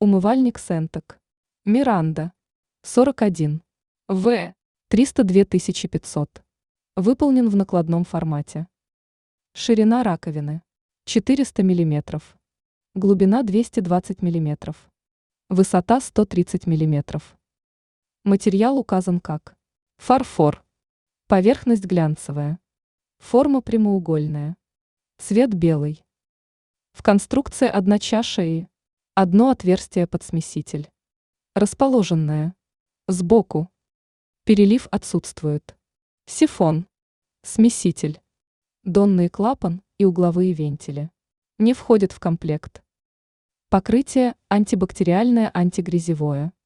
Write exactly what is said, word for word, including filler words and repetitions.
Умывальник Сентек. Миранда. сорок один. В. триста две тысячи пятьсот. Выполнен в накладном формате. Ширина раковины. четыреста миллиметров. Глубина двести двадцать миллиметров. Высота сто тридцать миллиметров. Материал указан как фарфор. Поверхность глянцевая. Форма прямоугольная. Цвет белый. В конструкции одна чаша и одно отверстие под смеситель. Расположенное сбоку. Перелив отсутствует. Сифон. Смеситель. Донный клапан и угловые вентили. Не входят в комплект. Покрытие антибактериальное, антигрязевое.